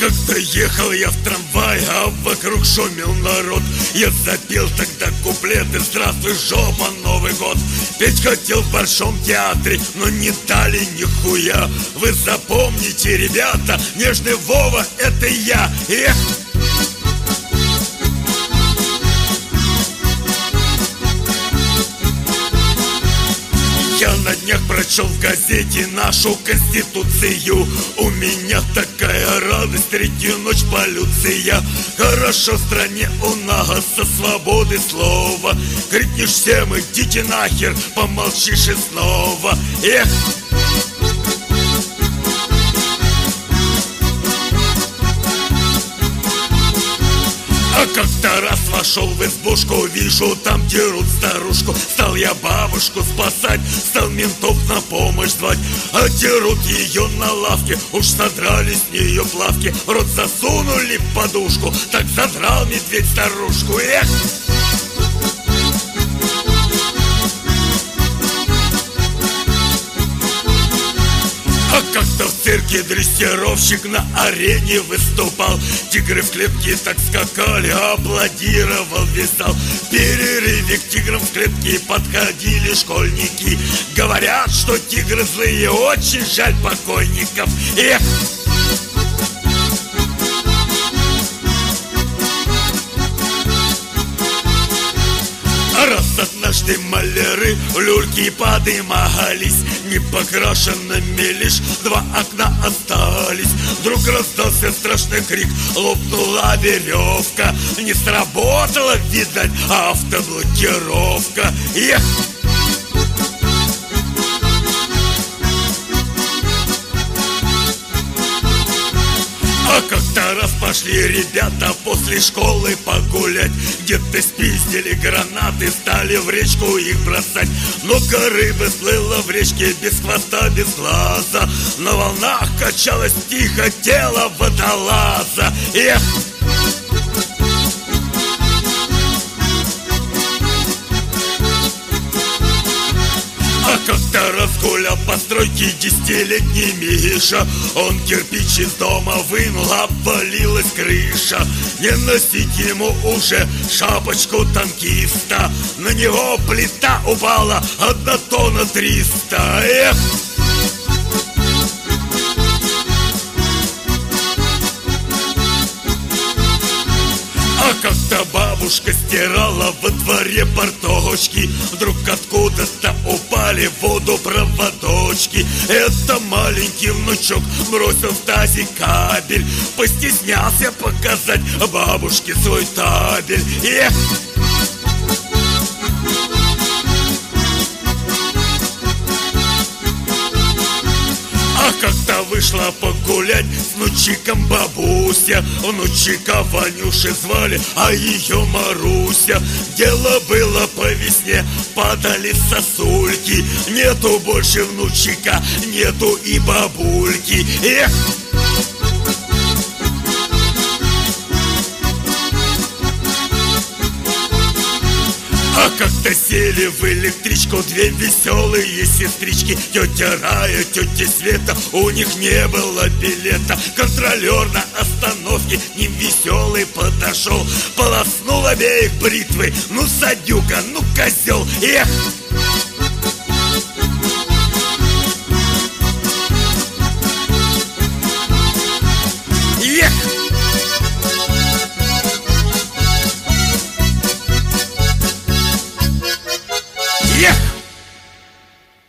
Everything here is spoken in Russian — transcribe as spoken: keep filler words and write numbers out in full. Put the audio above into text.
как-то ехал я в трамвае, а вокруг шумел народ. Я запел тогда куплеты: здравствуй, жопа, Новый год. Петь хотел в Большом театре, но не дали нихуя. Вы запомните, ребята, нежный Вова — это я. Эх! Я на днях прочел в газете нашу Конституцию. У меня такая радость, третью ночь полюция. Хорошо в стране у нас со свободы слова. Крикнешь всем: идите нахер, помолчишь и снова. Эх! А как-то раз вошел в избушку, вижу, там дерут старушку. Стал я бабушку спасать, стал ментов на помощь звать. А дерут ее на лавке, уж содрали с нее плавки. В рот засунули подушку, так задрал медведь старушку. Эх! А как-то в цирке дрессировщик на арене выступал. Тигры в клетке так скакали, аплодировал весь зал. В перерыве к тиграм в клетке подходили школьники. Говорят, что тигры злые, очень жаль покойников. Эх! Раз однажды маляры в люльке подымались, непокрашенными лишь два окна остались. Вдруг раздался страшный крик, лопнула веревка. Не сработала, видать, автоблокировка. Эх! А как-то раз пошли ребята после школы погулять. Где-то спиздили гранаты, стали в речку их бросать. Много рыбы слыло в речке без хвоста, без глаза. На волнах качалось тихо тело водолаза. Эх! А как-то раз гулял по стройке десятилетний Миша. Он кирпич из дома вынул, обвалилась крыша. Не носить ему уже шапочку танкиста. На него плита упала, одна тонна триста. Эх! А как-то бабушка стирала во дворе порточки. Вдруг откуда-то упали в воду проводочки. Это маленький внучок бросил в тазик кабель. Постеснялся показать бабушке свой табель. Эх! А как-то вышла погулять с внучиком бабуся. Внучика Ванюши звали, а ее Маруся. Дело было по весне, падали сосульки. Нету больше внучика, нету и бабульки. Эх! А как-то сели в электричку две веселые сестрички. Тетя Рая, тетя Света, у них не было билета. Контролер на остановке к ним веселый подошел. Полоснул обеих бритвой, ну садюга, ну козел. Эх!